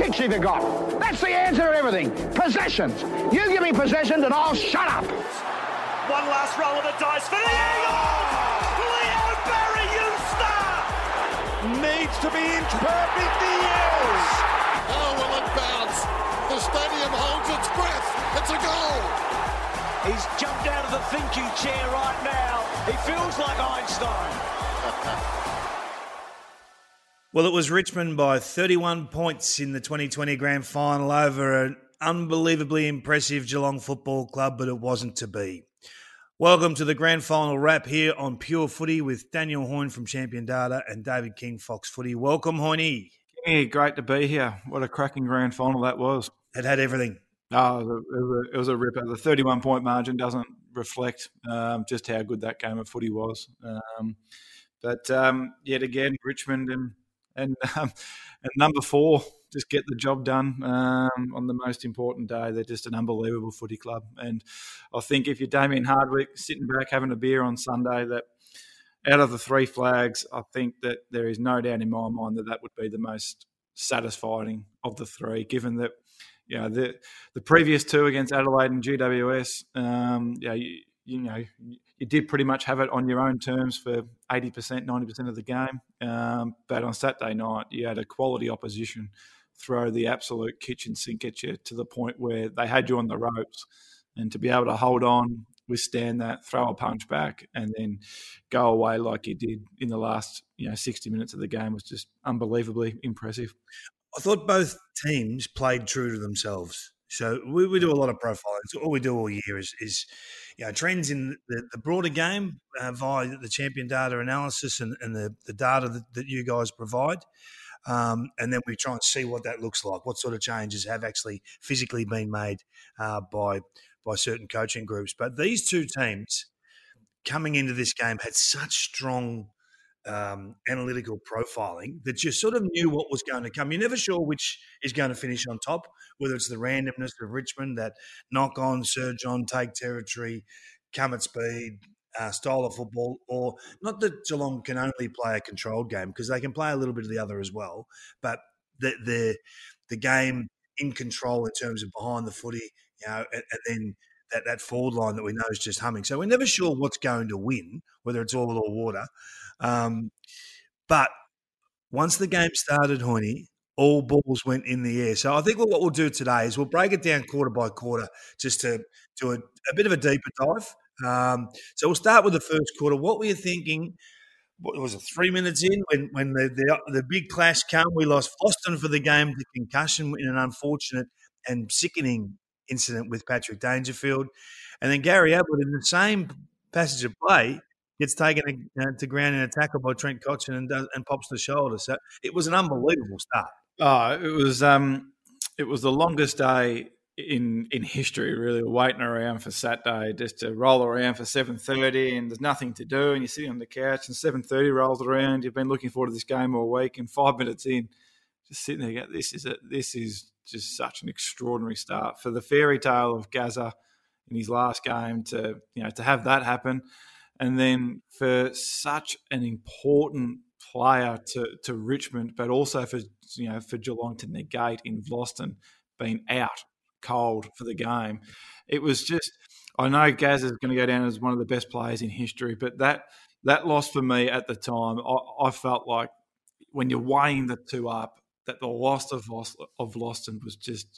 kicks have you got? That's the answer to everything. Possessions. You give me possessions and I'll shut up. One last roll of the dice for the Eagles! Leo Barry-Eustace! Needs to be inch perfect, he is! How will it bounce? The stadium holds its breath. It's a goal! He's jumped out of the thinking chair right now. He feels like Einstein. Well, it was Richmond by 31 points in the 2020 Grand Final over an unbelievably impressive Geelong Football Club, but it wasn't to be. Welcome to the Grand Final wrap here on Pure Footy with Daniel Hoyne from Champion Data and David King, Fox Footy. Welcome, Hoyne. Yeah, great to be here. What a cracking Grand Final that was. It had everything. Oh, it was a ripper. The 31-point margin doesn't reflect just how good that game of footy was. But yet again, Richmond and number 4 just get the job done on the most important day. They're just an unbelievable footy club. And I think if you're Damien Hardwick sitting back having a beer on Sunday, that out of the 3 flags, I think that there is no doubt in my mind that would be the most satisfying of the 3, given that the previous 2 against Adelaide and GWS, you did pretty much have it on your own terms for 80%, 90% of the game. But on Saturday night, you had a quality opposition throw the absolute kitchen sink at you to the point where they had you on the ropes. And to be able to hold on, withstand that, throw a punch back, and then go away like you did in the last 60 minutes of the game was just unbelievably impressive. I thought both teams played true to themselves. So we do a lot of profiling. So all we do all year is trends in the broader game via the Champion Data analysis and the data that you guys provide. And then we try and see what that looks like, what sort of changes have actually physically been made by certain coaching groups. But these 2 teams coming into this game had such strong analytical profiling that you sort of knew what was going to come. You're never sure which is going to finish on top, whether it's the randomness of Richmond, that knock on, surge on, take territory, come at speed, style of football, or not that Geelong can only play a controlled game, because they can play a little bit of the other as well, but the game in control in terms of behind the footy, and then that forward line that we know is just humming. So we're never sure what's going to win, whether it's oil or water. But once the game started, Hoyne, all balls went in the air. So I think what we'll do today is we'll break it down quarter by quarter just to do a bit of a deeper dive. So we'll start with the first quarter. What were you thinking? What was it, 3 minutes in when the big clash came? We lost Boston for the game to concussion in an unfortunate and sickening incident with Patrick Dangerfield. And then Gary Ablett, in the same passage of play, gets taken to ground in a tackle by Trent Cotchin and pops the shoulder. So it was an unbelievable start. Oh, it was the longest day in history, really, waiting around for Saturday just to roll around for 7:30 and there's nothing to do and you're sitting on the couch and 7:30 rolls around. You've been looking forward to this game all week and 5 minutes in, just sitting there, this is just such an extraordinary start for the fairy tale of Gazza in his last game to have that happen, and then for such an important player to Richmond, but also for Geelong to negate in Vlastuin being out cold for the game. It was just, I know Gaz is going to go down as one of the best players in history, but that loss for me at the time, I felt like when you're weighing the 2 up, that the loss of Vlastuin was just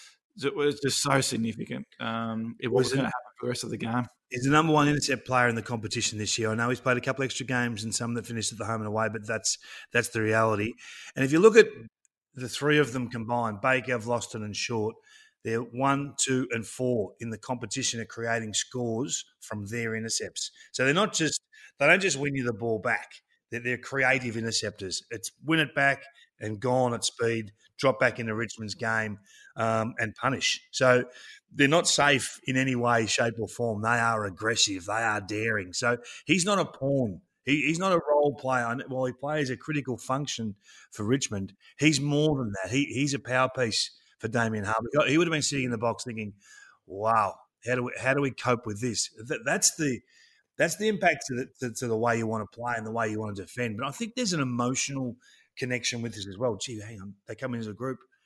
so significant. It wasn't going to happen for the rest of the game. He's the number 1 intercept player in the competition this year. I know he's played a couple extra games and some that finished at the home and away, but that's the reality. And if you look at the 3 of them combined, Baker, Vlastuin and Short, they're 1, 2 and 4 in the competition at creating scores from their intercepts. So they don't just win you the ball back. They're creative interceptors. It's win it back and gone at speed, drop back into Richmond's game and punish. So they're not safe in any way, shape or form. They are aggressive. They are daring. So he's not a pawn. He's not a role player. While he plays a critical function for Richmond, he's more than that. He's a power piece for Damien Hardwick. He would have been sitting in the box thinking, wow, how do we cope with this? That's the impact to the way you want to play and the way you want to defend. But I think there's an emotional connection with this as well. Gee, hang on, they come in as a group.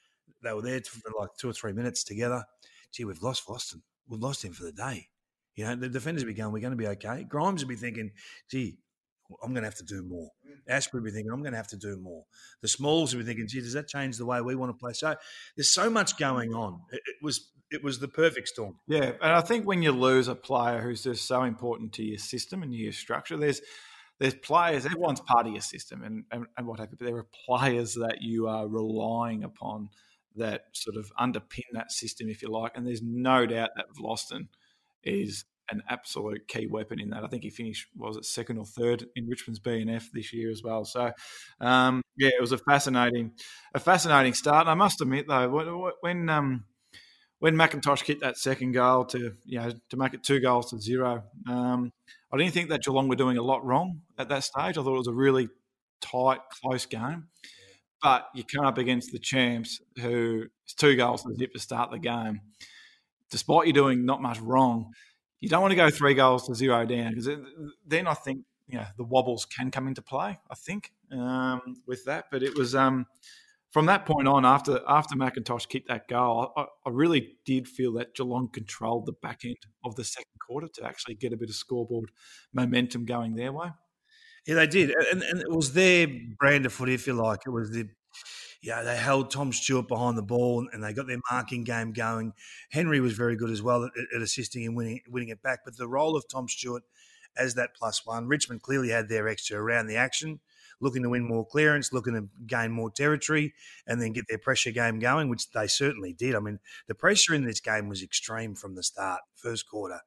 they were there for like 2 or 3 minutes together. Gee, we've lost Vlastuin. We've lost him for the day. The defenders would be going, we're going to be okay. Grimes would be thinking, gee, I'm going to have to do more. Ashbury would be thinking, I'm going to have to do more. The Smalls would be thinking, gee, does that change the way we want to play? So there's so much going on. It was the perfect storm. Yeah, and I think when you lose a player who's just so important to your system and your structure, there's players, everyone's part of your system and what have you, but there are players that you are relying upon that sort of underpin that system, if you like, and there's no doubt that Vlastuin is an absolute key weapon in that. I think he finished, was it second or third in Richmond's BNF this year as well. So, it was a fascinating start. And I must admit, though, when McIntosh kicked that second goal to make it 2-0, I didn't think that Geelong were doing a lot wrong at that stage. I thought it was a really tight, close game. But you come up against the champs who it's 2 goals to zip to start the game. Despite you doing not much wrong, you don't want to go 3-0 down because then I think the wobbles can come into play, I think, with that. But it was from that point on, after McIntosh kicked that goal, I really did feel that Geelong controlled the back end of the second quarter to actually get a bit of scoreboard momentum going their way. Yeah, they did. And it was their brand of footy, if you like. It was they held Tom Stewart behind the ball and they got their marking game going. Henry was very good as well at assisting in winning it back. But the role of Tom Stewart as that +1, Richmond clearly had their extra around the action, looking to win more clearance, looking to gain more territory and then get their pressure game going, which they certainly did. I mean, the pressure in this game was extreme from the start, first quarter.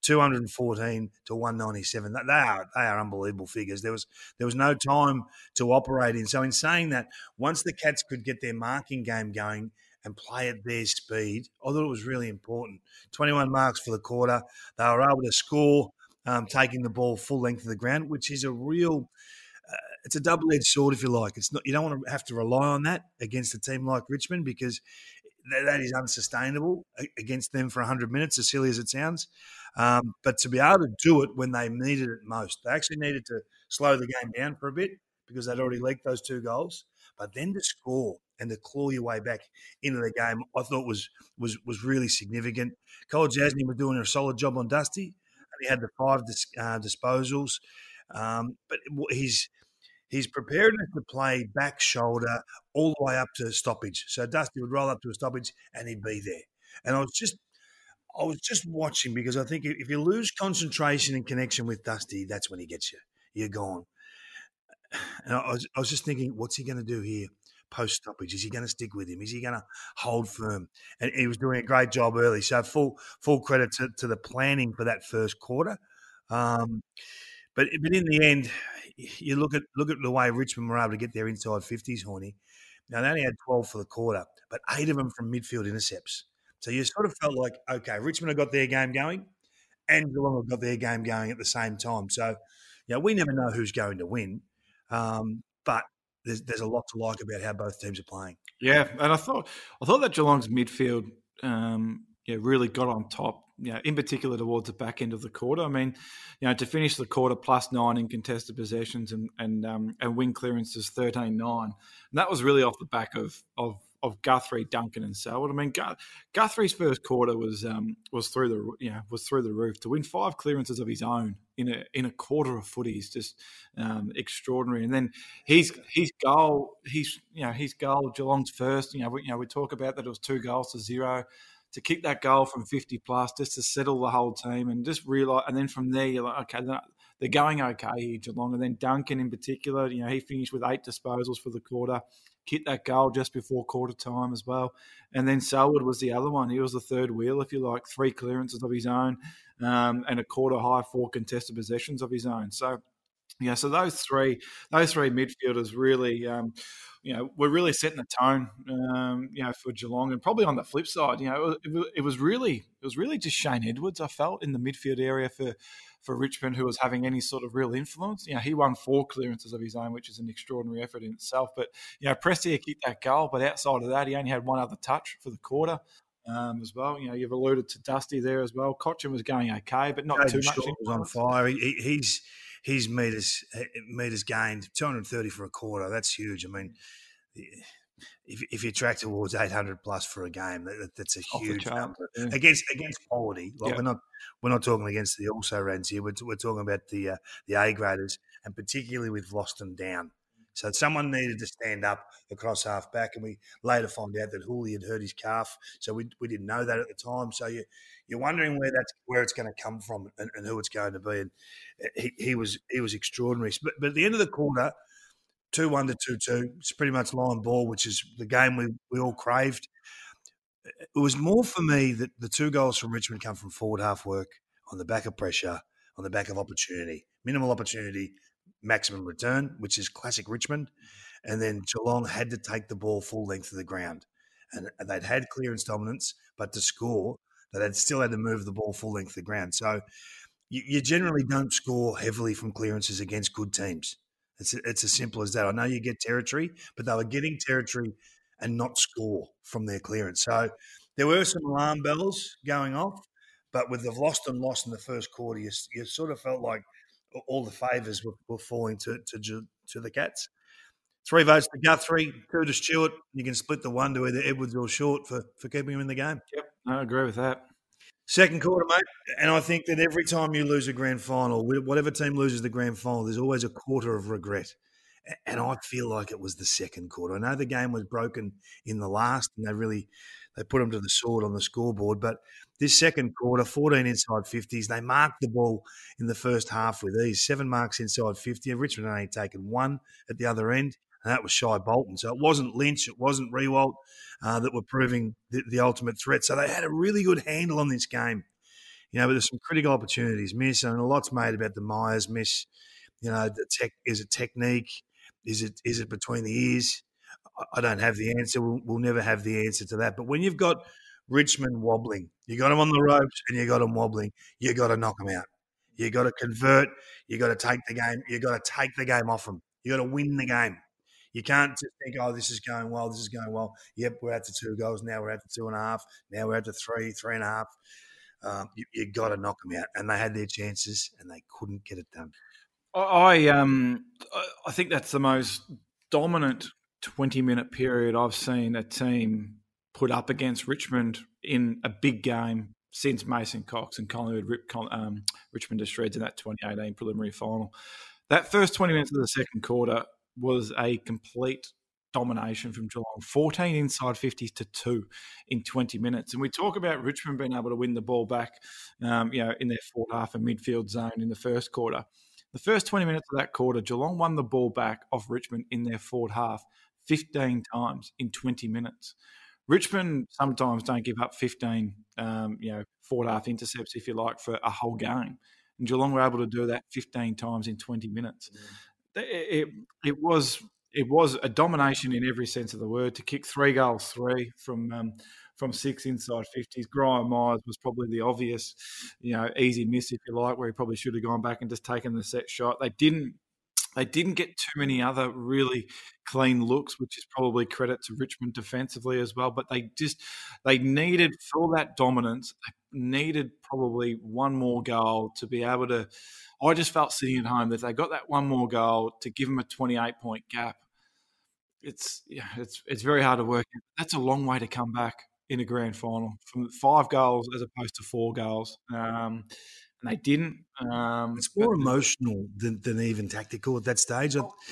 214 to 197. They are unbelievable figures. There was no time to operate in. So in saying that, once the Cats could get their marking game going and play at their speed, I thought it was really important. 21 marks for the quarter. They were able to score, taking the ball full length of the ground, which is a real it's a double-edged sword, if you like. It's not, you don't want to have to rely on that against a team like Richmond because that is unsustainable against them for 100 minutes, as silly as it sounds. But to be able to do it when they needed it most, they actually needed to slow the game down for a bit because they'd already leaked those 2 goals. But then to score and to claw your way back into the game, I thought was really significant. Cole Jasny was doing a solid job on Dusty, and he had the 5 disposals. But his preparedness to play back shoulder all the way up to stoppage. So Dusty would roll up to a stoppage and he'd be there. And I was just watching because I think if you lose concentration and connection with Dusty, that's when he gets you. You're gone. And I was just thinking, what's he going to do here post-stoppage? Is he going to stick with him? Is he going to hold firm? And he was doing a great job early. So full credit to the planning for that first quarter. But in the end, you look at the way Richmond were able to get their inside 50s, Horny. Now, they only had 12 for the quarter, but 8 of them from midfield intercepts. So you sort of felt like, okay, Richmond have got their game going and Geelong have got their game going at the same time. So, we never know who's going to win, but there's a lot to like about how both teams are playing. Yeah, and I thought that Geelong's midfield really got on top, in particular towards the back end of the quarter. I mean, to finish the quarter +9 in contested possessions and win clearances 13-9. And that was really off the back of Guthrie, Duncan, and Selwood. I mean, Guthrie's first quarter was through the roof. To win 5 clearances of his own in a quarter of footy is just extraordinary. And then his goal, Geelong's first. We talk about that it was 2-0. To kick that goal from 50 plus, just to settle the whole team and just realise, and then from there you're like, okay, they're going okay here, Geelong. And then Duncan in particular, he finished with 8 disposals for the quarter, kicked that goal just before quarter time as well. And then Selwood was the other one. He was the third wheel, if you like, 3 clearances of his own and a quarter high 4 contested possessions of his own. So, so those three midfielders really, we're really setting the tone, for Geelong. And probably on the flip side, it was really just Shane Edwards, I felt, in the midfield area for Richmond, who was having any sort of real influence. He won 4 clearances of his own, which is an extraordinary effort in itself. But, Prestia kicked that goal, but outside of that, he only had 1 other touch for the quarter. As well, you've alluded to Dusty there as well. Cotchin was going okay, but not too much. Shaw was on fire. He's meters gained 230 for a quarter. That's huge. I mean, if you track towards 800 plus for a game, that's a huge number against quality. Like we're not talking against the also rans here. We're talking about the A graders, and particularly with Vlastuin down. So someone needed to stand up across half back, and we later found out that Hooley had hurt his calf, so we didn't know that at the time. So you're wondering where it's going to come from and who it's going to be. And he was extraordinary. But at the end of the quarter, 2-1 to 2-2, it's pretty much line ball, which is the game we all craved. It was more for me that the 2 goals from Richmond come from forward half work on the back of pressure, on the back of opportunity, minimal opportunity, maximum return, which is classic Richmond. And then Geelong had to take the ball full length of the ground. And they'd had clearance dominance, but to score, they still had to move the ball full length of the ground. So you generally don't score heavily from clearances against good teams. It's as simple as that. I know you get territory, but they were getting territory and not score from their clearance. So there were some alarm bells going off, but with the Vlastuin loss in the first quarter, you sort of felt like all the favours were falling to the Cats. 3 votes to Guthrie, 2 to Stewart. You can split the 1 to either Edwards or Short for keeping him in the game. Yep, I agree with that. Second quarter, mate, and I think that every time you lose a grand final, whatever team loses the grand final, there's always a quarter of regret. And I feel like it was the second quarter. I know the game was broken in the last, and they put them to the sword on the scoreboard. But this second quarter, 14 inside 50s, they marked the ball in the first half with ease. 7 marks inside 50. Richmond had only taken 1 at the other end, and that was Shai Bolton. So it wasn't Lynch, it wasn't Riewoldt that were proving the ultimate threat. So they had a really good handle on this game. But there's some critical opportunities missed, and a lot's made about the Myers miss. Is it technique? Is it between the ears? I don't have the answer. We'll never have the answer to that. But when you've got Richmond wobbling, you got them on the ropes and you got them wobbling, you got to knock them out. You got to convert. You got to take the game. You got to take the game off them. You got to win the game. You can't just think, oh, this is going well. This is going well. Yep, we're at the 2 goals. Now we're at the 2.5. Now we're at the 3, 3.5. You got to knock them out. And they had their chances and they couldn't get it done. I think that's the most dominant 20-minute period I've seen a team put up against Richmond in a big game since Mason Cox and Collingwood ripped Richmond to shreds in that 2018 preliminary final. That first 20 minutes of the second quarter was a complete domination from Geelong, 14 inside 50s to 2 in 20 minutes. And we talk about Richmond being able to win the ball back, in their forward half and midfield zone in the first quarter. The first 20 minutes of that quarter, Geelong won the ball back off Richmond in their forward half 15 times in 20 minutes. Richmond sometimes don't give up 15, forward half intercepts, if you like, for a whole game. And Geelong were able to do that 15 times in 20 minutes. It was a domination in every sense of the word. To kick 3 goals, 3 from 6 inside 50s. Graham Myers was probably the obvious, easy miss, if you like, where he probably should have gone back and just taken the set shot. They didn't get too many other really clean looks, which is probably credit to Richmond defensively as well. But they needed, for that dominance, they needed probably one more goal to be able to. I just felt sitting at home that they got that one more goal to give them a 28-point gap. It's very hard to work. That's a long way to come back in a grand final from 5 goals as opposed to 4 goals. And they didn't. It's more emotional than even tactical at that stage.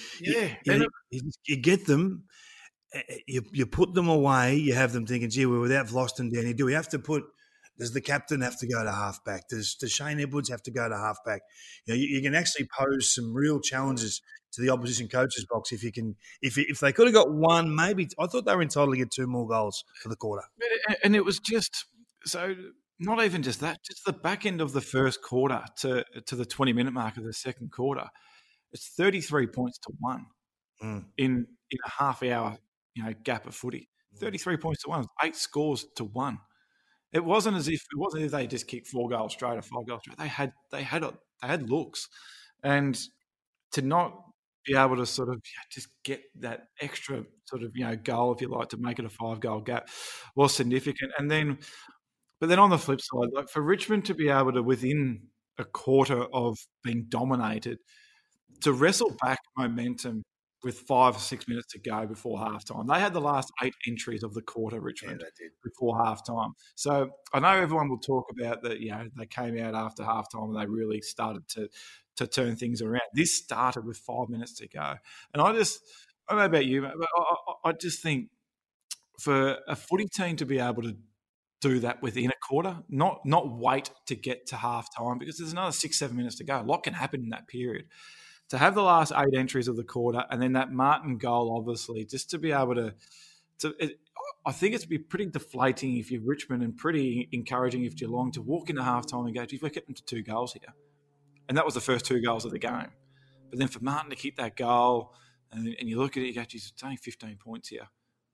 You get them, you put them away, you have them thinking, gee, we're without Vlastuin down here. Does the captain have to go to halfback? Does Shane Edwards have to go to halfback? You can actually pose some real challenges to the opposition coach's box if they could have got 1, maybe. I thought they were entitled to get 2 more goals for the quarter. And it was just so. Not even just that, just the back end of the first quarter to the 20-minute mark of the second quarter. It's 33 points to 1 in a half-hour gap of footy. 33 points to 1, 8 scores to 1. It wasn't as if they just kicked 4 goals straight or 5 goals straight. They had looks, and to not be able to sort of just get that extra sort of goal, if you like, to make it a 5-goal gap was significant. But then on the flip side, like for Richmond to be able to, within a quarter of being dominated, to wrestle back momentum with 5 or 6 minutes to go before halftime. They had the last 8 entries of the quarter, Richmond, before halftime. So I know everyone will talk about that. They came out after halftime and they really started to turn things around. This started with 5 minutes to go, and I don't know about you, but I just think for a footy team to be able to do that within a quarter, not wait to get to halftime, because there's another 6-7 minutes to go. A lot can happen in that period. To have the last 8 entries of the quarter and then that Martin goal, obviously, just to be able I think it's be pretty deflating if you're Richmond and pretty encouraging if Geelong to walk into halftime and go, geez, we're getting to 2 goals here. And that was the first 2 goals of the game. But then for Martin to kick that goal and you look at it, you go, geez, it's only 15 points here.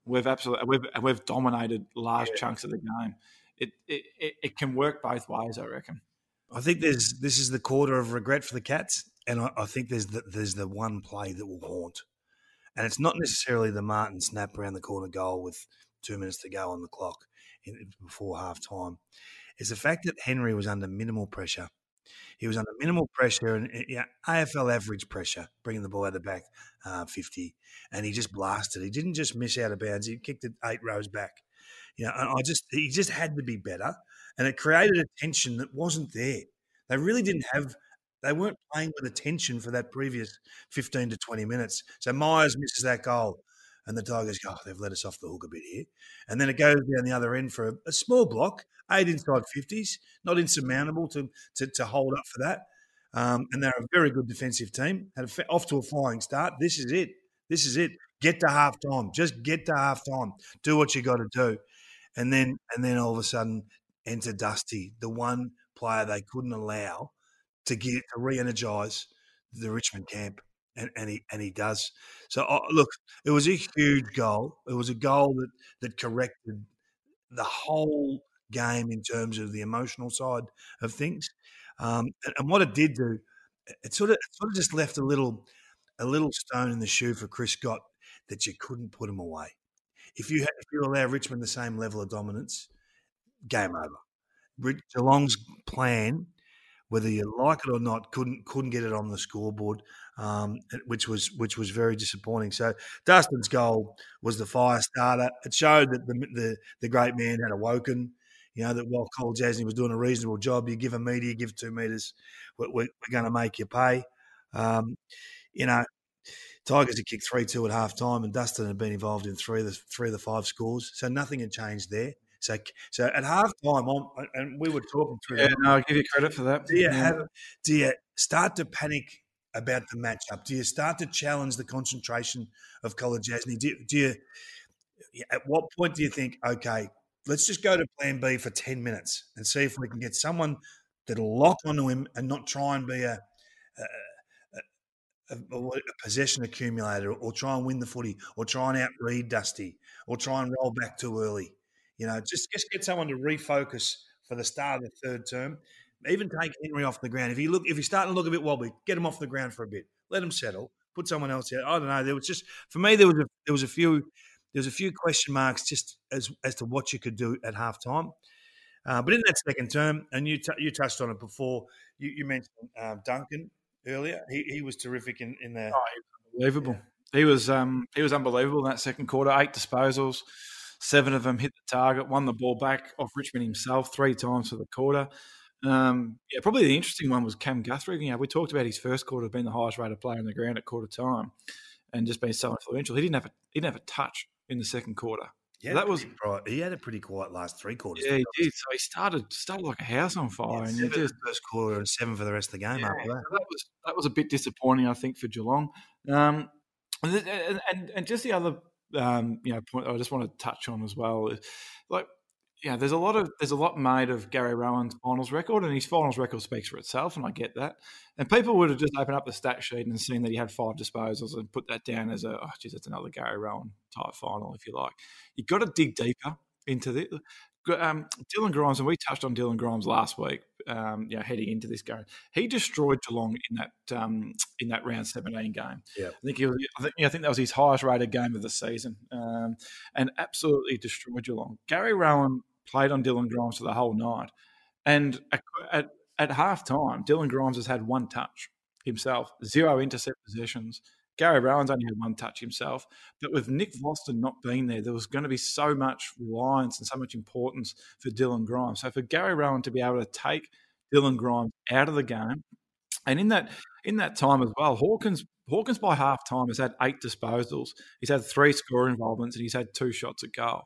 We've dominated large chunks of the game. It can work both ways, I reckon. I think this is the quarter of regret for the Cats, and I think there's the one play that will haunt, and it's not necessarily the Martin snap around the corner goal with 2 minutes to go on the clock before half time. It's the fact that Henry was under minimal pressure. He was under minimal pressure and AFL average pressure, bringing the ball out of the back 50, and he just blasted. He didn't just miss out of bounds; he kicked it 8 rows back. And he just had to be better, and it created a tension that wasn't there. They really didn't have. They weren't playing with a tension for that previous 15 to 20 minutes. So Myers misses that goal, and the Tigers go, they've let us off the hook a bit here. And then it goes down the other end for a small block, 8 inside 50s, not insurmountable to hold up for that. And they're a very good defensive team. Off to a flying start. This is it. Get to half time. Just get to half time. Do what you got to do. And then all of a sudden enter Dusty, the one player they couldn't allow to re-energise the Richmond camp, and he does. So look, it was a huge goal. It was a goal that corrected the whole game in terms of the emotional side of things. And what it did do, it sort of just left a little stone in the shoe for Chris Scott that you couldn't put him away. If you allow Richmond the same level of dominance, game over. Geelong's plan, whether you like it or not, couldn't get it on the scoreboard, which was very disappointing. So Dustin's goal was the fire starter. It showed that the great man had awoken. That while Cole Jasny was doing a reasonable job, you give a metre, you give 2 metres, we're going to make you pay. Tigers had kicked 3-2 at half time, and Dustin had been involved in three of the 5 scores, so nothing had changed there. So at half time, and we were talking through. Yeah, no, I'll give you credit for that. Do you start to panic about the matchup? Do you start to challenge the concentration of Cole Jasny? Do you? At what point do you think, okay, let's just go to Plan B for 10 minutes and see if we can get someone that'll lock onto him and not try and be a possession accumulator, or try and win the footy, or try and outread Dusty, or try and roll back too early. Just get someone to refocus for the start of the third term. Even take Henry off the ground. If he's starting to look a bit wobbly, get him off the ground for a bit. Let him settle. Put someone else out. I don't know. There was just, for me, there was a few question marks just as to what you could do at halftime. But in that second term, and you touched on it before, you mentioned Duncan earlier. He was terrific in there. Oh, he was unbelievable. He was unbelievable in that second quarter. 8 disposals, 7 of them hit the target. Won the ball back off Richmond himself 3 times for the quarter. Probably the interesting one was Cam Guthrie. We talked about his first quarter being the highest rated player on the ground at quarter time, and just being so influential. He didn't have a touch in the second quarter. Yeah, he had a pretty quiet last 3 quarters. Yeah, he did. So he started like a house on fire. Yeah, 7 first quarter and 7 for the rest of the game after that. So that was a bit disappointing, I think, for Geelong. And just the other point I just want to touch on as well is, there's a lot made of Gary Rohan's finals record, and his finals record speaks for itself, and I get that. And people would have just opened up the stat sheet and seen that he had 5 disposals and put that down as that's another Gary Rohan type final, if you like. You've got to dig deeper into this. Dylan Grimes, and we touched on Dylan Grimes last week, heading into this game. He destroyed Geelong in that round 17 game. Yeah. I think that was his highest rated game of the season, and absolutely destroyed Geelong. Gary Rohan played on Dylan Grimes for the whole night, and at half time, Dylan Grimes has had 1 touch himself, 0 intercept possessions, Gary Rowan's only had one touch himself, but with Nick Vlastuin not being there was going to be so much reliance and so much importance for Dylan Grimes. So for Gary Rowan to be able to take Dylan Grimes out of the game, and in that time as well, Hawkins by half time has had 8 disposals. He's had 3 score involvements, and he's had 2 shots at goal.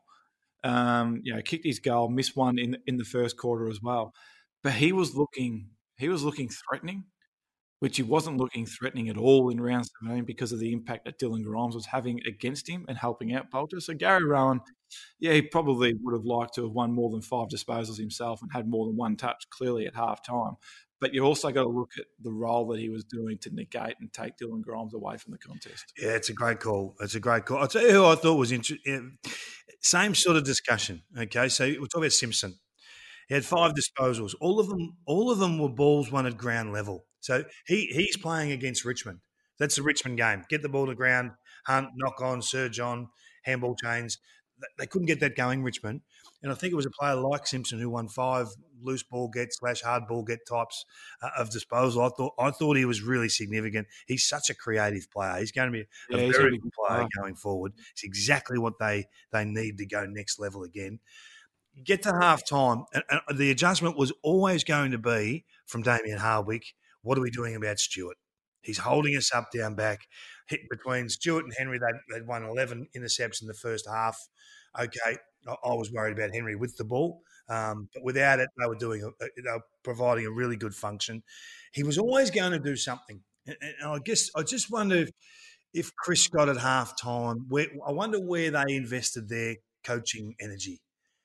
Kicked his goal, missed one in the first quarter as well. But he was looking threatening, which he wasn't looking threatening at all in round 17 because of the impact that Dylan Grimes was having against him and helping out Poulter. So Gary Rowan, he probably would have liked to have won more than 5 disposals himself and had more than 1 touch clearly at half time. But you also got to look at the role that he was doing to negate and take Dylan Grimes away from the contest. Yeah, it's a great call. I'll tell you who I thought was interesting. Same sort of discussion. Okay, so we'll talk about Simpson. He had 5 disposals. All of them were balls won at ground level. So he's playing against Richmond. That's the Richmond game. Get the ball to ground, hunt, knock on, surge on, handball chains. They couldn't get that going, Richmond. And I think it was a player like Simpson who won 5 loose ball get / hard ball get types of disposal. I thought he was really significant. He's such a creative player. He's going to be a very good player going forward. It's exactly what they need to go next level again. Get to half time, and the adjustment was always going to be from Damien Hardwick. What are we doing about Stewart? He's holding us up down back. Hit between Stewart and Henry, they'd won 11 intercepts in the first half. Okay, I was worried about Henry with the ball, but without it, they were providing a really good function. He was always going to do something, and I guess I just wonder if Chris Scott at half time. I wonder where they invested their coaching energy.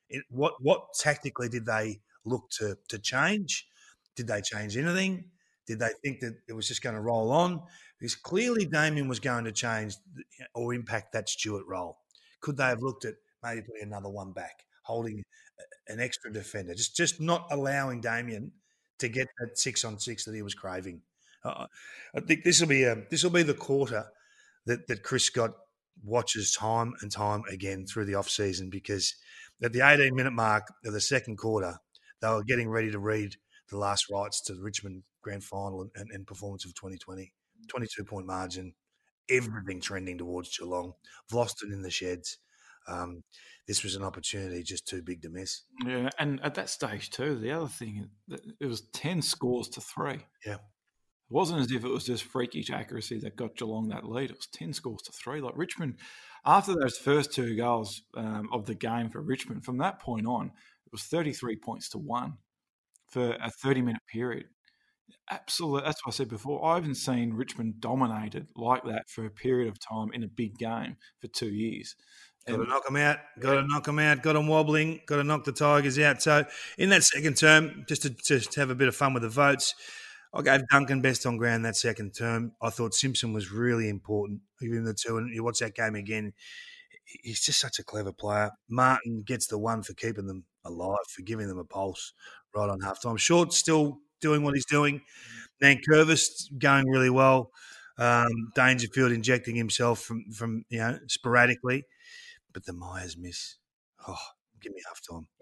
What tactically did they look to change? Did they change anything? Did they think that it was just going to roll on? Because clearly Damien was going to change or impact that Stewart role. Could they have looked at maybe putting another one back, holding an extra defender, just not allowing Damien to get that 6-on-6 that he was craving? I think this will be the quarter that Chris Scott watches time and time again through the off-season, because at the 18-minute mark of the second quarter, they were getting ready to read the last rites to the Richmond grand final and performance of 2020. 22-point margin, everything trending towards Geelong. Vlastuin in the sheds. This was an opportunity just too big to miss. Yeah, and at that stage too, the other thing, it was 10 scores to 3. Yeah. It wasn't as if it was just freakish accuracy that got Geelong that lead. It was 10 scores to 3. Like Richmond, after those first 2 goals of the game for Richmond, from that point on, it was 33 points to 1 for a 30-minute period. Absolutely. That's what I said before. I haven't seen Richmond dominated like that for a period of time in a big game for 2 years. Got to knock them out. Got to knock them out. Got them wobbling. Got to knock the Tigers out. So in that second term, just to have a bit of fun with the votes, I gave Duncan best on ground that second term. I thought Simpson was really important. I give him the 2, and you watch that game again. He's just such a clever player. Martin gets the 1 for keeping them alive, for giving them a pulse right on halftime. Short still doing what he's doing. Nankervis going really well. Dangerfield injecting himself from sporadically. But the Myers miss. Oh, give me half time.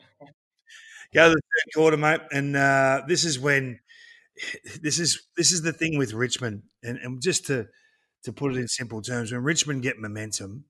Go to the third quarter, mate. And this is when this is the thing with Richmond. And just to put it in simple terms, when Richmond get momentum,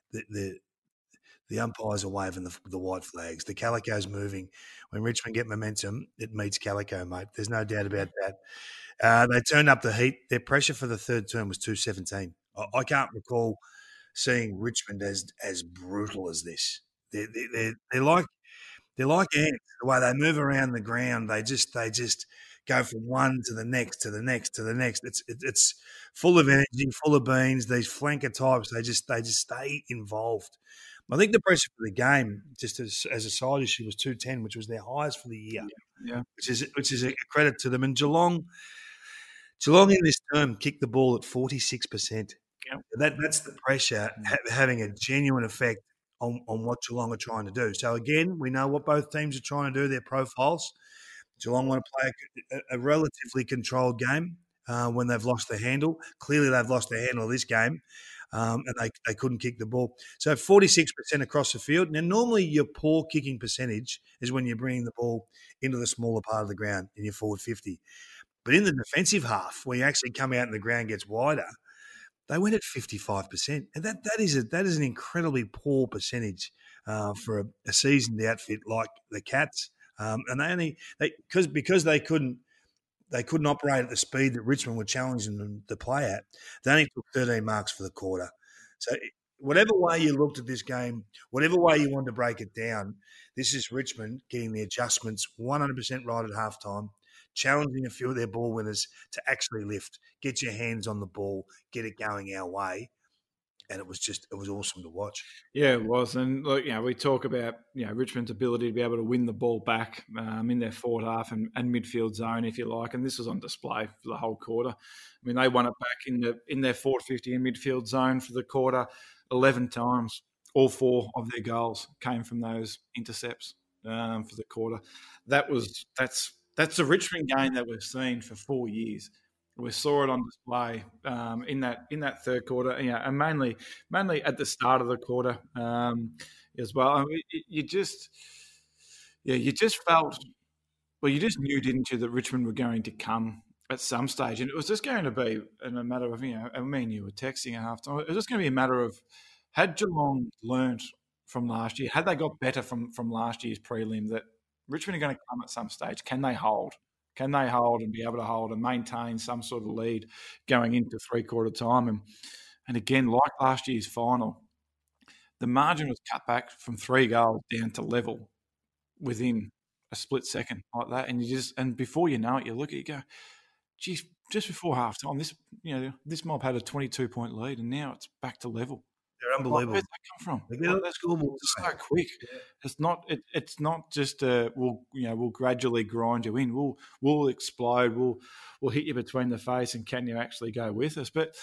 the umpires are waving the white flags. The calico's moving. When Richmond get momentum, it meets calico, mate. There's no doubt about that. They turned up the heat. Their pressure for the third term was 217. I can't recall seeing Richmond as brutal as this. They're like ants. The way they move around the ground, they just go from one to the next, to the next, to the next. It's full of energy, full of beans. These flanker types, they just stay involved. I think the pressure for the game, just as a side issue, was 210, which was their highest for the year. Yeah. Which is a credit to them. And Geelong in this term kicked the ball at 46%. Yep. That's the pressure having a genuine effect on what Geelong are trying to do. So again, we know what both teams are trying to do. Their profiles. Geelong want to play a relatively controlled game when they've lost their handle. Clearly, they've lost their handle of this game. And they couldn't kick the ball. So 46% across the field. Now, normally your poor kicking percentage is when you're bringing the ball into the smaller part of the ground in your forward 50. But in the defensive half, where you actually come out and the ground gets wider, They went at 55%, and that is an incredibly poor percentage for a seasoned outfit like the Cats. And because they couldn't operate at the speed that Richmond were challenging them to play at. They only took 13 marks for the quarter. So whatever way you looked at this game, whatever way you wanted to break it down, this is Richmond getting the adjustments 100% right at halftime, challenging a few of their ball winners to actually lift, get your hands on the ball, get it going our way. And it was awesome to watch. Yeah, it was. And look, we talk about Richmond's ability to be able to win the ball back in their forward half and midfield zone, if you like. And this was on display for the whole quarter. I mean, they won it back in their forward 50 and midfield zone for the quarter 11 times. All 4 of their goals came from those intercepts for the quarter. That's a Richmond game that we've seen for 4 years. We saw it on display in that third quarter, and mainly at the start of the quarter as well. I mean, you just felt, well, you just knew, didn't you, that Richmond were going to come at some stage, and it was just going to be in a matter of, and me and you were texting at halftime. It was just going to be a matter of, had Geelong learnt from last year, had they got better from last year's prelim, that Richmond are going to come at some stage. Can they hold? Can they hold and be able to hold and maintain some sort of lead going into three-quarter time? And again, like last year's final, the margin was cut back from 3 goals down to level within a split second like that. And before you know it, you look at it, you go, geez, just before half time, this mob had a 22-point lead and now it's back to level. They're unbelievable. Where's that come from? They get on that scoreboard so quick. Yeah. It's not just we'll gradually grind you in. We'll explode. We'll hit you between the face, and can you actually go with us? But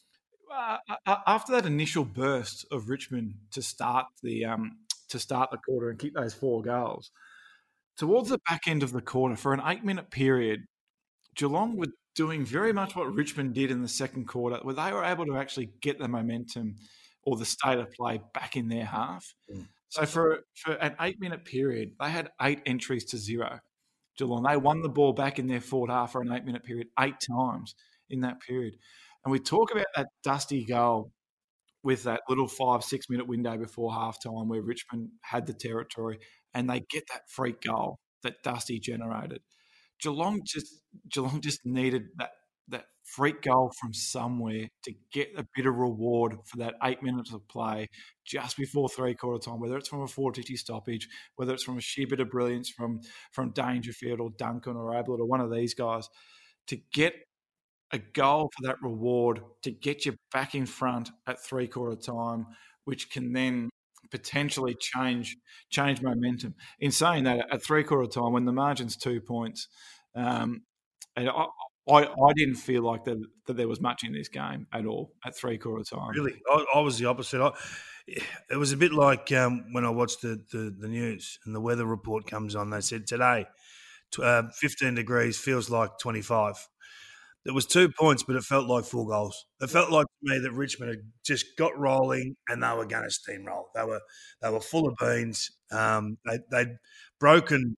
after that initial burst of Richmond to start the quarter and kick those 4 goals, towards the back end of the quarter for an 8-minute period, Geelong were doing very much what Richmond did in the second quarter, where they were able to actually get the momentum or the state of play back in their half. Mm. So for an 8-minute period, they had 8 entries to 0. Geelong, they won the ball back in their forward half for an 8-minute period 8 times in that period. And we talk about that Dusty goal with that little 5-6 minute window before halftime where Richmond had the territory and they get that freak goal that Dusty generated. Geelong just needed that freak goal from somewhere to get a bit of reward for that 8 minutes of play just before three-quarter time, whether it's from a 450 stoppage, whether it's from a sheer bit of brilliance from Dangerfield or Duncan or Ablett or one of these guys, to get a goal for that reward, to get you back in front at three-quarter time, which can then potentially change momentum. In saying that, at three-quarter time, when the margin's 2 points, and I didn't feel like that there was much in this game at all at three-quarter time. Really? I was the opposite. It was a bit like when I watched the news and the weather report comes on. They said today, 15 degrees, feels like 25. It was 2 points, but it felt like 4 goals. It felt like to me that Richmond had just got rolling and they were going to steamroll. They were full of beans. They'd broken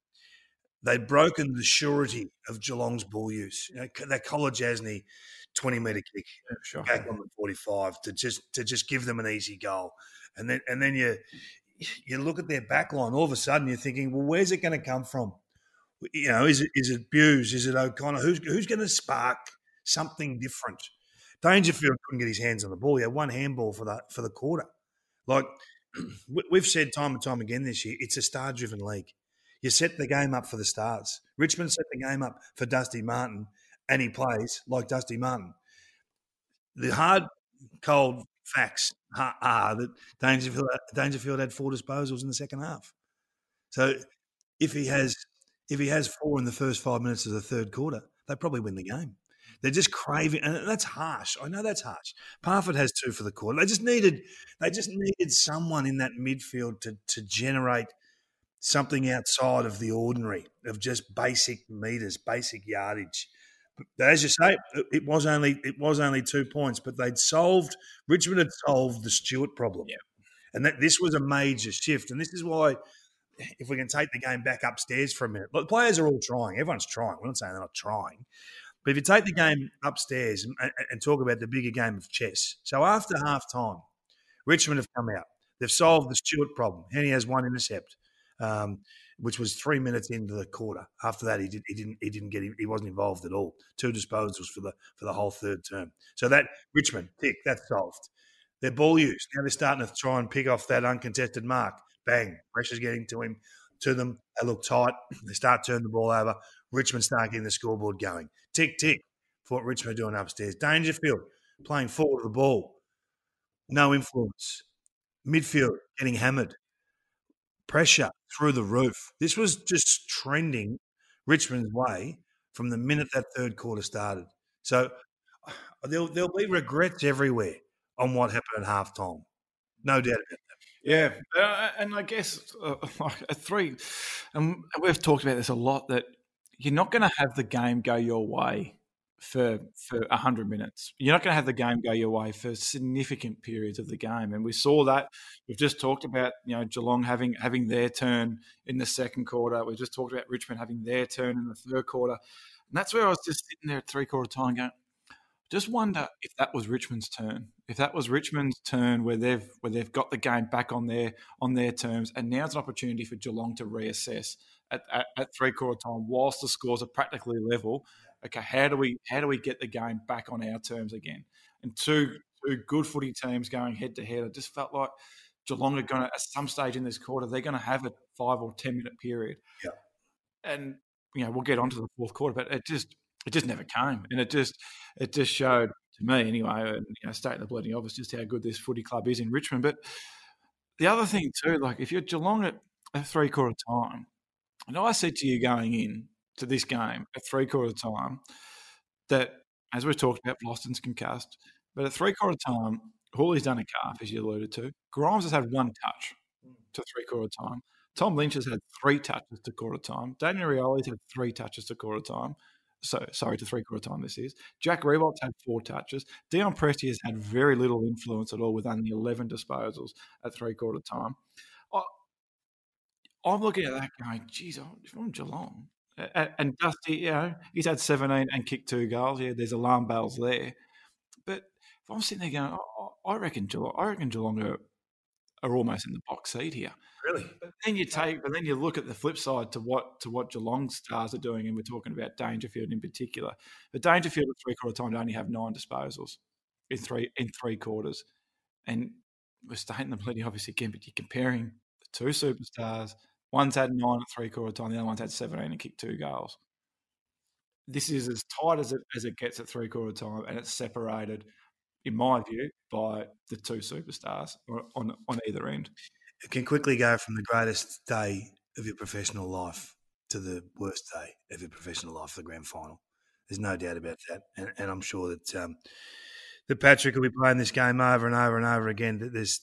the surety of Geelong's ball use. That Kolodjasny 20-metre kick back on the 45 to just give them an easy goal, and then you look at their back line. All of a sudden, you're thinking, well, where's it going to come from? Is it Buse? Is it O'Connor? Who's going to spark something different? Dangerfield couldn't get his hands on the ball. He had 1 handball for the quarter. Like we've said time and time again this year, it's a star-driven league. You set the game up for the stars. Richmond set the game up for Dusty Martin, and he plays like Dusty Martin. The hard, cold facts are that Dangerfield had 4 disposals in the second half. So if he has 4 in the first 5 minutes of the third quarter, they probably win the game. They're just craving, and that's harsh. I know that's harsh. Parfitt has 2 for the quarter. They just needed someone in that midfield to generate something outside of the ordinary, of just basic meters, basic yardage. But as you say, it was only 2 points, but Richmond had solved the Stewart problem. Yeah. And this was a major shift. And this is why, if we can take the game back upstairs for a minute, the players are all trying. Everyone's trying. We're not saying they're not trying. But if you take the game upstairs and talk about the bigger game of chess, so after half-time, Richmond have come out. They've solved the Stewart problem. Henny has one intercept, which was 3 minutes into the quarter. After that, he wasn't involved at all. 2 disposals for the whole third term. So that Richmond, tick, that's solved. Their ball use. Now they're starting to try and pick off that uncontested mark. Bang, pressure's getting to them. They look tight. They start turning the ball over. Richmond start getting the scoreboard going. Tick, tick, for what Richmond are doing upstairs. Dangerfield playing forward of the ball. No influence. Midfield getting hammered. Pressure through the roof. This was just trending Richmond's way from the minute that third quarter started. So there'll be regrets everywhere on what happened at halftime. No doubt about that. Yeah, and I guess at 3, and we've talked about this a lot, that you're not going to have the game go your way for 100 minutes. You're not going to have the game go your way for significant periods of the game, and we saw that. We've just talked about Geelong having their turn in the second quarter. We've just talked about Richmond having their turn in the third quarter, and that's where I was just sitting there at 3/4 time going, just wonder if that was Richmond's turn. If that was Richmond's turn where they've got the game back on their terms, and now it's an opportunity for Geelong to reassess at 3/4 time whilst the scores are practically level. Okay, how do we get the game back on our terms again? And two good footy teams going head to head. I just felt like Geelong are going to, at some stage in this quarter, they're going to have a 5 or 10 minute period. Yeah, and we'll get on to the fourth quarter, but it just never came, and it just showed to me anyway. Stating the bloody obvious, just how good this footy club is in Richmond. But the other thing too, like if you're Geelong at 3/4 time, and I said to you going in to this game at 3/4 time that, as we talked about, Boston's concussed, but at 3/4 time, Hawley's done a calf, as you alluded to. Grimes has had 1 touch to 3/4 time. Tom Lynch has had 3 touches to quarter time. Daniel Rioli's had 3 touches to quarter time. To 3/4 time this is. Jack Rewalt's had 4 touches. Dion Presti has had very little influence at all with only 11 disposals at 3/4 time. I'm looking at that going, geez, I'm Geelong. And Dusty, he's had 17 and kicked 2 goals. Yeah, there's alarm bells there. But if I'm sitting there going, I reckon Geelong are almost in the box seat here. Really? But then you look at the flip side to what Geelong Stars are doing, and we're talking about Dangerfield in particular. But Dangerfield at 3/4 time only have 9 disposals in three quarters, and we're stating the bloody obvious again. But you're comparing the 2 superstars. One's had 9 at 3/4 time, the other one's had 17 and kicked 2 goals. This is as tight as it gets at 3/4 time, and it's separated, in my view, by the 2 superstars on either end. It can quickly go from the greatest day of your professional life to the worst day of your professional life, the grand final. There's no doubt about that, and I'm sure that Patrick will be playing this game over and over and over again.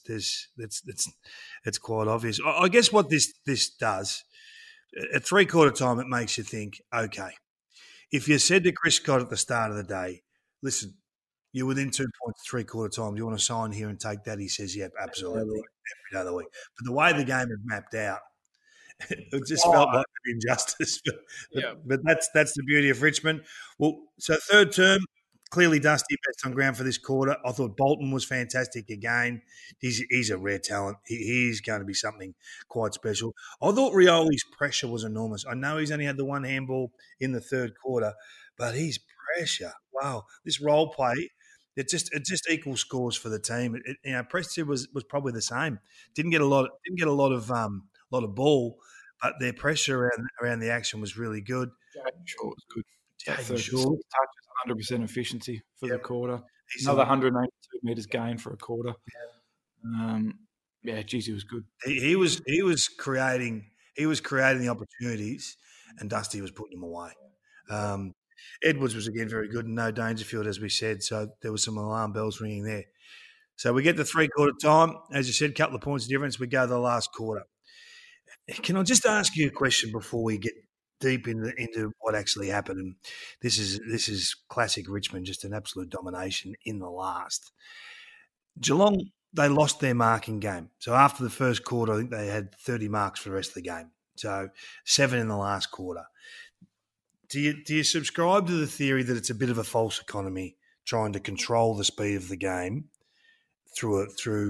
It's quite obvious. I guess what this does at 3/4 time, it makes you think, okay, if you said to Chris Scott at the start of the day, listen, you're within 2 points at 3/4 time. Do you want to sign here and take that? He says, yep, absolutely, every other week. But the way the game had mapped out, it just felt like an injustice. But that's the beauty of Richmond. Well, so third term, clearly Dusty best on ground for this quarter. I thought Bolton was fantastic again. He's a rare talent. He's going to be something quite special. I thought Rioli's pressure was enormous. I know he's only had the 1 handball in the third quarter, but his pressure, wow, this role play. It just equals scores for the team. Presti was probably the same. Didn't get a lot of ball, but their pressure around the action was really good. Jaden Shaw was good. Jaden Shaw touches, 100% efficiency for the quarter. Another 182 metres gain for a quarter. Geez, he was good. He was creating the opportunities, and Dusty was putting them away. Edwards was again very good, and no Dangerfield, as we said. So there was some alarm bells ringing there. So we get to 3/4 time. As you said, a couple of points of difference. We go to the last quarter. Can I just ask you a question before we get deep into what actually happened? And this is classic Richmond, just an absolute domination in the last. Geelong, they lost their marking game. So after the first quarter, I think they had 30 marks for the rest of the game. So 7 in the last quarter. Do you subscribe to the theory that it's a bit of a false economy trying to control the speed of the game through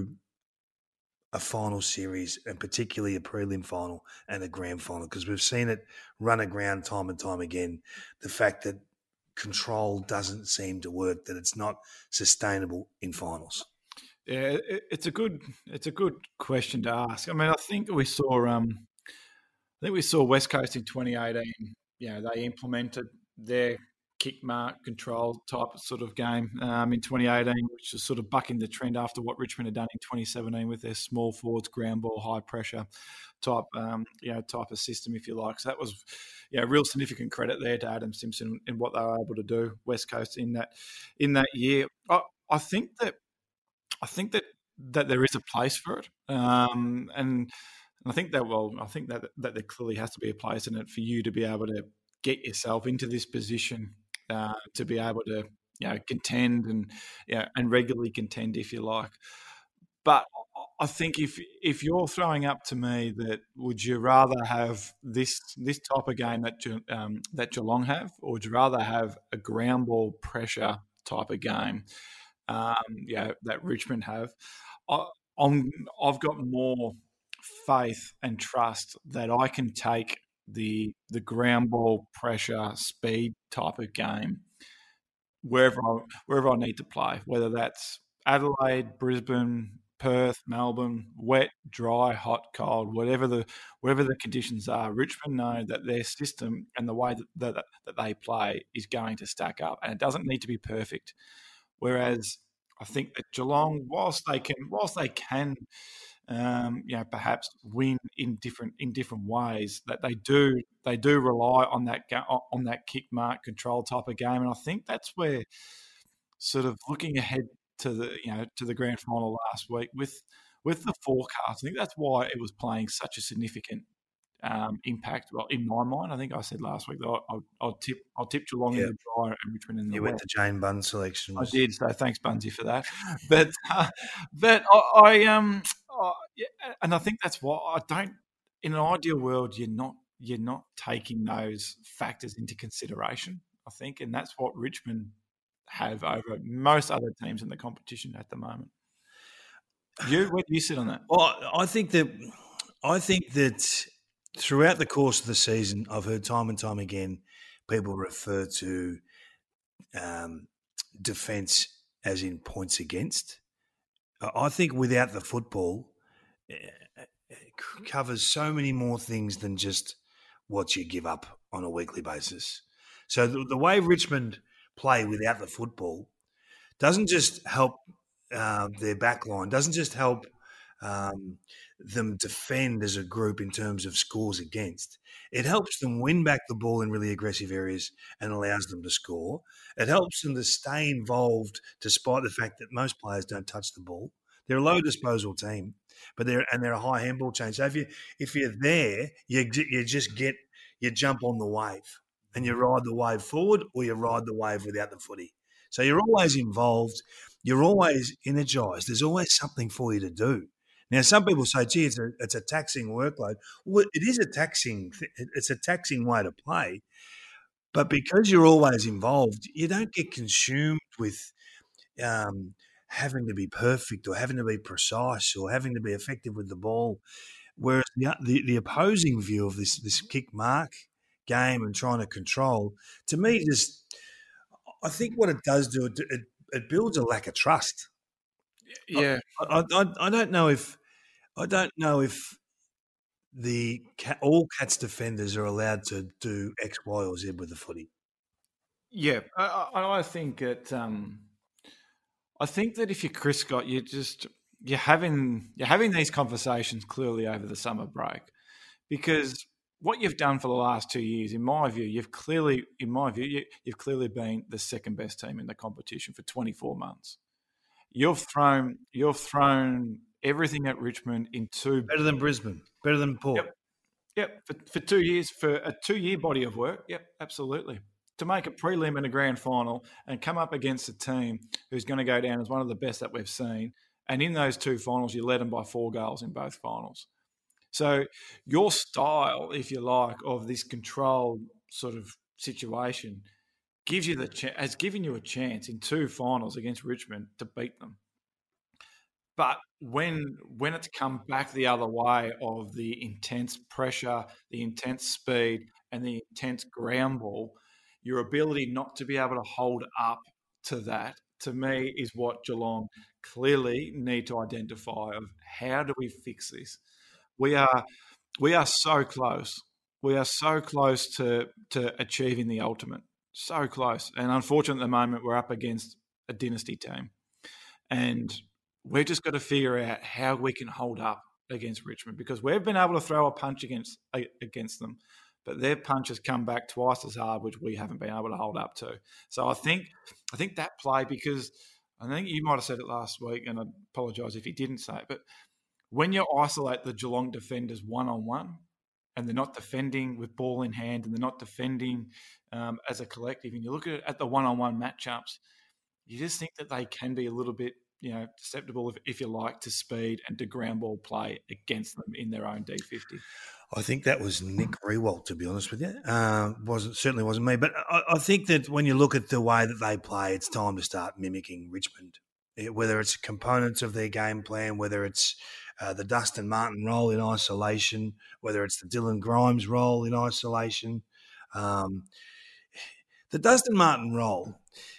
a final series, and particularly a prelim final and a grand final? Because we've seen it run aground time and time again. The fact that control doesn't seem to work, that it's not sustainable in finals. Yeah, it's a good question to ask. I mean, I think we saw West Coast in 2018. They implemented their kick mark control type of sort of game in 2018, which was sort of bucking the trend after what Richmond had done in 2017 with their small forwards, ground ball, high pressure type of system, if you like. So that was, real significant credit there to Adam Simpson in what they were able to do, West Coast in that year. I think that there is a place for it, and I think that there clearly has to be a place in it for you to be able to get yourself into this position to be able to contend and regularly contend, if you like. But I think if you're throwing up to me that would you rather have this type of game that Geelong have, or would you rather have a ground ball pressure type of game that Richmond have? I've got more faith and trust that I can take the ground ball pressure speed type of game wherever I need to play, whether that's Adelaide, Brisbane, Perth, Melbourne, wet, dry, hot, cold, whatever the conditions are. Richmond know that their system and the way that they play is going to stack up, and it doesn't need to be perfect. Whereas I think that Geelong, whilst they can perhaps win in different ways, that they do rely on that kick mark control type of game, and I think that's where, sort of looking ahead to the grand final last week with the forecast, I think that's why it was playing such a significant impact. Well, in my mind, I think I said last week that I'll tip Geelong in the dry and Richmond in the wet. You went to Jane Bunn selection. I did, so thanks, Bunsey, for that. But and I think that's why I don't. In an ideal world, you're not taking those factors into consideration, I think, and that's what Richmond have over most other teams in the competition at the moment. Where do you sit on that? Well, I think that throughout the course of the season, I've heard time and time again people refer to defence as in points against. I think without the football, it covers so many more things than just what you give up on a weekly basis. So the way Richmond play without the football doesn't just help their backline, doesn't just help them defend as a group in terms of scores against. It helps them win back the ball in really aggressive areas and allows them to score. It helps them to stay involved despite the fact that most players don't touch the ball. They're a low disposal team, but they're a high handball chain. So if you're there, you jump on the wave and you ride the wave forward, or you ride the wave without the footy. So you're always involved. You're always energised. There's always something for you to do. Now, some people say, "Gee, it's a taxing workload." Well, it is it's a taxing way to play, but because you're always involved, you don't get consumed with having to be perfect or having to be precise or having to be effective with the ball. Whereas the opposing view of this kick mark game and trying to control, to me, I think what it does do, it builds a lack of trust. Yeah, I don't know if all Cats defenders are allowed to do X, Y, or Z with the footy. Yeah, I think that if you're Chris Scott, you're having these conversations clearly over the summer break, because what you've done for the last 2 years, in my view, you've clearly been the second best team in the competition for 24 months. You've thrown everything at Richmond in better than Brisbane, better than Port. Yep. For 2 years, for a 2-year body of work. Yep, absolutely. To make a prelim and a grand final and come up against a team who's going to go down as one of the best that we've seen, and in those two finals, you led them by 4 goals in both finals. So your style, if you like, of this controlled sort of situation has given you a chance in 2 finals against Richmond to beat them. But when it's come back the other way of the intense pressure, the intense speed, and the intense ground ball, your ability not to be able to hold up to that, to me, is what Geelong clearly need to identify of how do we fix this. We are so close. We are so close to achieving the ultimate. So close. And unfortunately, at the moment, we're up against a dynasty team. And we've just got to figure out how we can hold up against Richmond, because we've been able to throw a punch against them, but their punches come back twice as hard, which we haven't been able to hold up to. So I think that play, because I think you might have said it last week, and I apologise if you didn't say it, but when you isolate the Geelong defenders one-on-one, and they're not defending with ball in hand, and they're not defending as a collective, and you look at the one-on-one matchups, you just think that they can be a little bit, susceptible, if you like, to speed and to ground ball play against them in their own D50. I think that was Nick Riewoldt, to be honest with you. Certainly wasn't me. But I think that when you look at the way that they play, it's time to start mimicking Richmond. Whether it's components of their game plan, whether it's the Dustin Martin role in isolation, whether it's the Dylan Grimes role in isolation. The Dustin Martin role,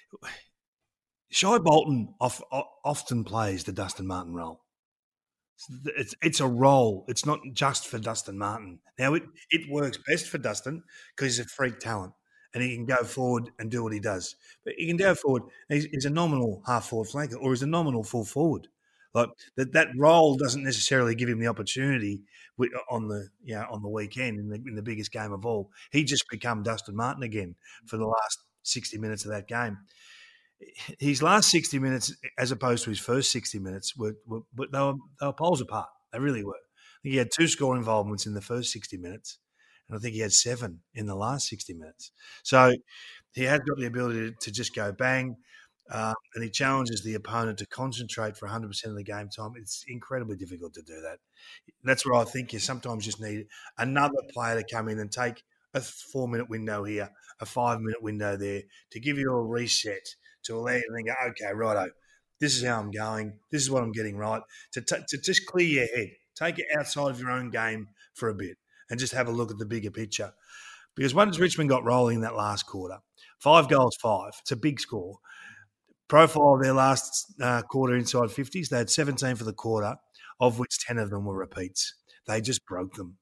Shai Bolton often plays the Dustin Martin role. It's a role. It's not just for Dustin Martin. Now, it works best for Dustin because he's a freak talent and he can go forward and do what he does. But he can go forward. He's a nominal half-forward flanker, or he's a nominal full forward. Like that role doesn't necessarily give him the opportunity on the weekend in the biggest game of all. He just become Dustin Martin again for the last 60 minutes of that game. His last 60 minutes, as opposed to his first 60 minutes, were poles apart. They really were. I think he had 2 score involvements in the first 60 minutes, and I think he had 7 in the last 60 minutes. So he has got the ability to just go bang, and he challenges the opponent to concentrate for 100% of the game time. It's incredibly difficult to do that. That's where I think you sometimes just need another player to come in and take a 4-minute window here, a 5-minute window there, to give you a reset, to allow you to think, okay, righto, this is how I'm going, this is what I'm getting right, to just clear your head, take it outside of your own game for a bit and just have a look at the bigger picture. Because once Richmond got rolling in that last quarter, 5 goals, 5, it's a big score. Profile of their last quarter inside 50s, they had 17 for the quarter, of which 10 of them were repeats. They just broke them.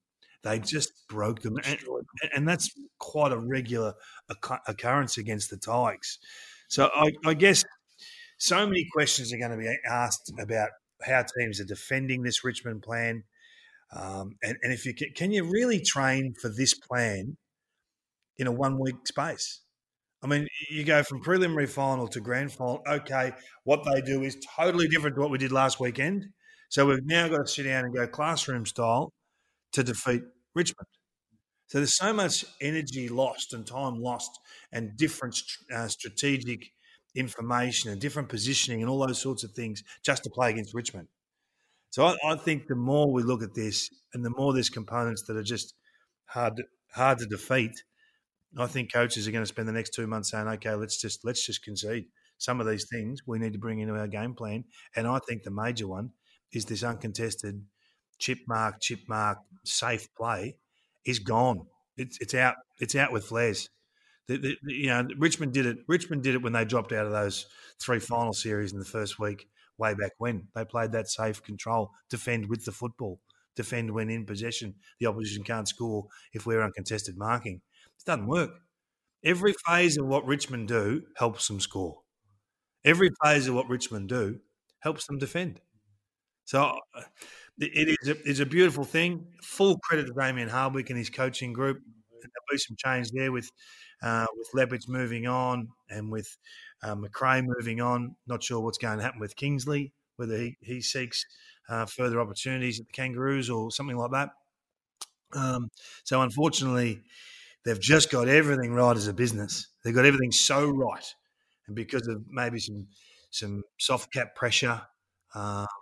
And that's quite a regular occurrence against the Tigers. So I guess so many questions are going to be asked about how teams are defending this Richmond plan. And if you can you really train for this plan in a 1-week space? I mean, you go from preliminary final to grand final. Okay, what they do is totally different to what we did last weekend. So we've now got to sit down and go classroom style to defeat Richmond. So there's so much energy lost and time lost and different strategic information and different positioning and all those sorts of things just to play against Richmond. So I think the more we look at this and the more there's components that are just hard to defeat, I think coaches are going to spend the next 2 months saying, okay, let's just concede. Some of these things we need to bring into our game plan. And I think the major one is this uncontested chip mark, safe play is gone. It's out. It's out with flares. Richmond did it. Richmond did it when they dropped out of those 3 final series in the first week, way back when. They played that safe control, defend with the football, defend when in possession. The opposition can't score if we're uncontested marking. It doesn't work. Every phase of what Richmond do helps them score. Every phase of what Richmond do helps them defend. So it is a beautiful thing. Full credit to Damien Hardwick and his coaching group. There'll be some change there with Leppitsch moving on and with McRae moving on. Not sure what's going to happen with Kingsley, whether he seeks further opportunities at the Kangaroos or something like that. So unfortunately, they've just got everything right as a business. They've got everything so right. And because of maybe some soft cap pressure,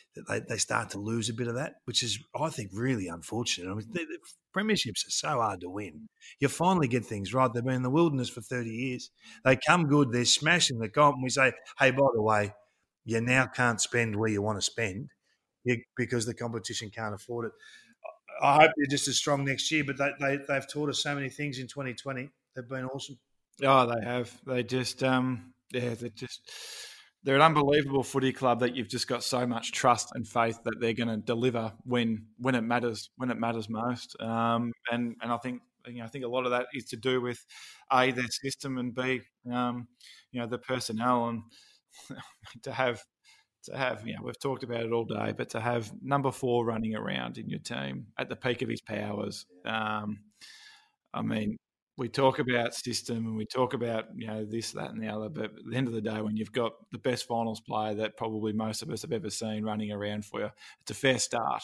that they start to lose a bit of that, which is, I think, really unfortunate. I mean, the premierships are so hard to win. You finally get things right. They've been in the wilderness for 30 years. They come good. They're smashing the comp. And we say, hey, by the way, you now can't spend where you want to spend because the competition can't afford it. I hope they're just as strong next year, but they've taught us so many things in 2020. They've been awesome. Oh, they have. They just, they're an unbelievable footy club that you've just got so much trust and faith that they're going to deliver when it matters most. And I think a lot of that is to do with A, their system, and B, the personnel, and to have we've talked about it all day, but to have number 4 running around in your team at the peak of his powers. I mean, we talk about system and we talk about, this, that and the other, but at the end of the day, when you've got the best finals player that probably most of us have ever seen running around for you, it's a fair start.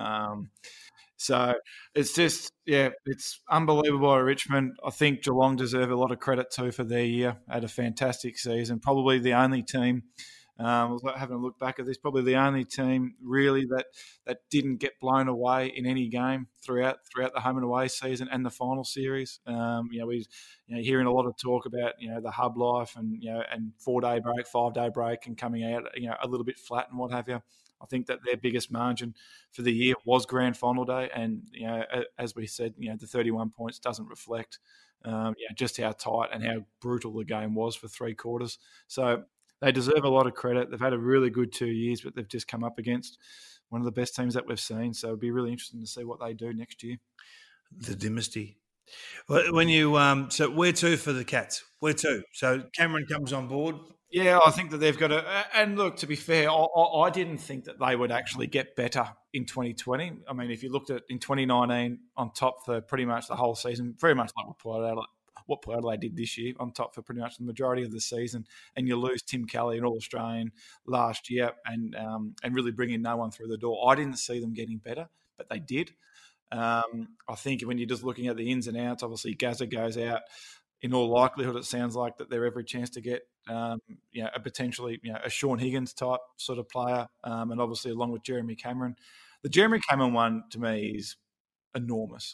So it's just, it's unbelievable at Richmond. I think Geelong deserve a lot of credit too for their year. Had a fantastic season. Probably the only team, I was having a look back at this, probably the only team really that didn't get blown away in any game throughout the home and away season and the final series. We're hearing a lot of talk about the hub life and 4-day break, 5-day break, and coming out a little bit flat and what have you. I think that their biggest margin for the year was grand final day, and as we said, the 31 points doesn't reflect just how tight and how brutal the game was for 3 quarters. So they deserve a lot of credit. They've had a really good 2 years, but they've just come up against one of the best teams that we've seen. So it'll be really interesting to see what they do next year. The dynasty. When you so where to for the Cats? Where to? So Cameron comes on board. Yeah, I think that they've got to. And look, to be fair, I didn't think that they would actually get better in 2020. I mean, if you looked at in 2019 on top for pretty much the whole season, very much like what Port Adelaide did this year, on top for pretty much the majority of the season, and you lose Tim Kelly, an All-Australian last year, and really bringing no one through the door. I didn't see them getting better, but they did. I think when you're just looking at the ins and outs, obviously Gazza goes out. In all likelihood, it sounds like that they're every chance to get a potentially a Sean Higgins type sort of player, and obviously along with Jeremy Cameron. The Jeremy Cameron one to me is enormous.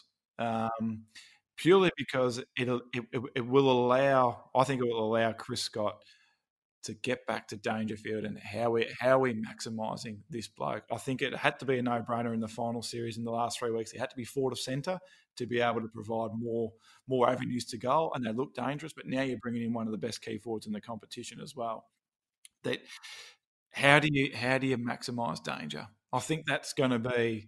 Purely because it will allow, I think it will allow Chris Scott to get back to Dangerfield and how we're maximising this bloke. I think it had to be a no-brainer in the final series in the last 3 weeks. He had to be forward of centre to be able to provide more avenues to goal, and they look dangerous. But now you're bringing in one of the best key forwards in the competition as well. That how do you maximise danger? I think that's going to be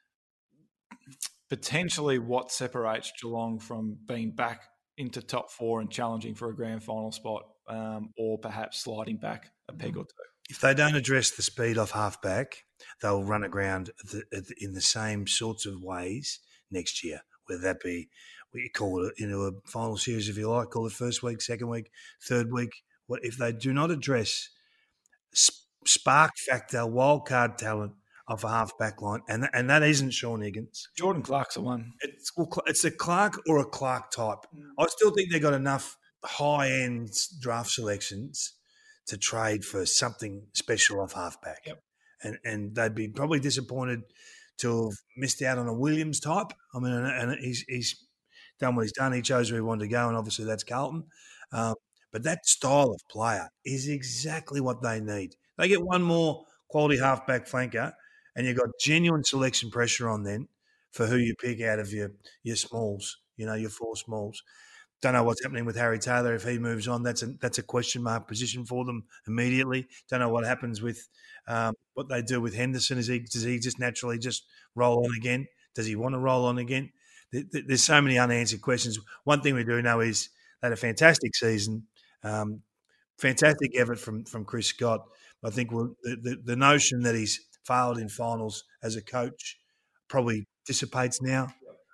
potentially what separates Geelong from being back into top 4 and challenging for a grand final spot, or perhaps sliding back a peg or two. If they don't address the speed off halfback, they'll run aground in the same sorts of ways next year, whether that be, we call it a final series if you like, call it first week, second week, third week. If they do not address spark factor, wildcard talent off a half-back line, and that isn't Sean Higgins. Jordan Clark's the one. It's a Clark or a Clark type. I still think they've got enough high-end draft selections to trade for something special off half-back. Yep. And they'd be probably disappointed to have missed out on a Williams type. I mean, and he's done what he's done. He chose where he wanted to go, and obviously that's Carlton. But that style of player is exactly what they need. They get one more quality half-back flanker, and you've got genuine selection pressure on then for who you pick out of your smalls, your 4 smalls. Don't know what's happening with Harry Taylor. If he moves on, that's a question mark position for them immediately. Don't know what happens with what they do with Henderson. Does he just naturally just roll on again? Does he want to roll on again? There's so many unanswered questions. One thing we do know is they had a fantastic season, fantastic effort from Chris Scott. I think the notion that he's failed in finals as a coach probably dissipates now,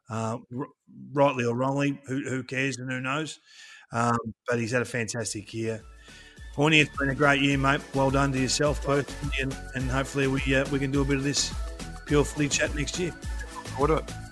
rightly or wrongly. Who cares and who knows? But he's had a fantastic year. Horny, it's been a great year, mate. Well done to yourself personally, and hopefully we can do a bit of this pure footy chat next year. Look forward to it.